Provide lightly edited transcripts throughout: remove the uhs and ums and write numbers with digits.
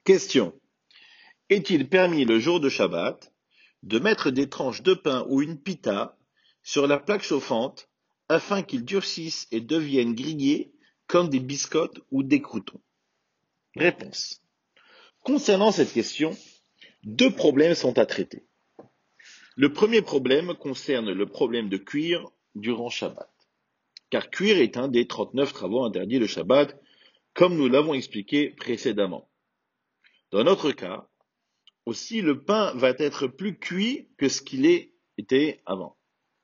Question. Est-il permis le jour de Shabbat de mettre des tranches de pain ou une pita sur la plaque chauffante afin qu'ils durcissent et deviennent grillés comme des biscottes ou des croûtons? Réponse. Concernant cette question, deux problèmes sont à traiter. Le premier problème concerne le problème de cuire durant Shabbat, car cuire est un des 39 travaux interdits de Shabbat, comme nous l'avons expliqué précédemment. Dans notre cas, aussi le pain va être plus cuit que ce qu'il était avant.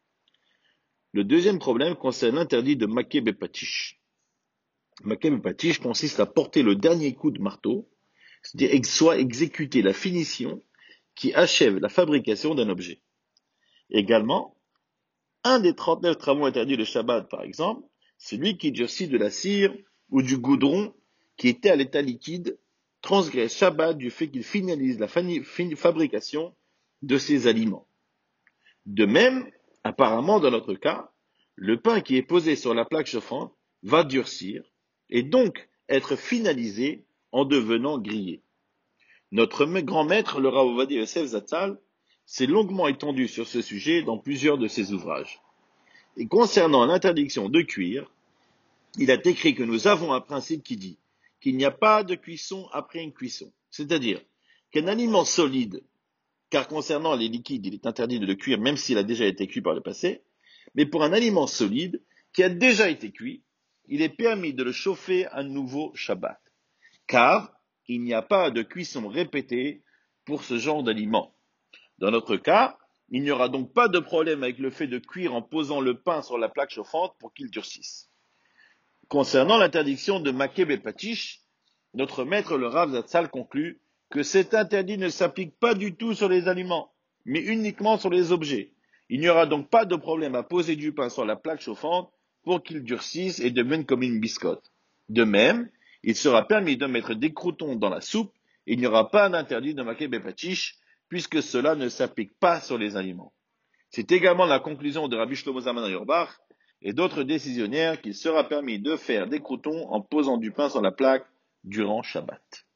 Le deuxième problème concerne l'interdit de maké bepatish. Maké bepatish consiste à porter le dernier coup de marteau, c'est-à-dire soit exécuter la finition qui achève la fabrication d'un objet. Également, un des 39 travaux interdits de Shabbat, par exemple, celui qui durcit de la cire ou du goudron qui était à l'état liquide, transgresse Shabbat du fait qu'il finalise la fabrication de ces aliments. De même, apparemment dans notre cas, le pain qui est posé sur la plaque chauffante va durcir et donc être finalisé en devenant grillé. Notre grand maître, le Rav Ovadia Yosef Zatzal, s'est longuement étendu sur ce sujet dans plusieurs de ses ouvrages. Et concernant l'interdiction de cuire, il a écrit que nous avons un principe qui dit qu'il n'y a pas de cuisson après une cuisson. C'est-à-dire qu'un aliment solide, car concernant les liquides, il est interdit de le cuire même s'il a déjà été cuit par le passé, mais pour un aliment solide qui a déjà été cuit, il est permis de le chauffer à nouveau Shabbat. Car il n'y a pas de cuisson répétée pour ce genre d'aliment. Dans notre cas, il n'y aura donc pas de problème avec le fait de cuire en posant le pain sur la plaque chauffante pour qu'il durcisse. Concernant l'interdiction de maké bepatish, notre maître le Rav Zatzal conclut que cet interdit ne s'applique pas du tout sur les aliments, mais uniquement sur les objets. Il n'y aura donc pas de problème à poser du pain sur la plaque chauffante pour qu'il durcisse et devienne comme une biscotte. De même, il sera permis de mettre des croûtons dans la soupe et il n'y aura pas d'interdit de maké bepatish puisque cela ne s'applique pas sur les aliments. C'est également la conclusion de Rabbi Shlomo Zalman Auerbach et d'autres décisionnaires qu'il sera permis de faire des croûtons en posant du pain sur la plaque durant Shabbat.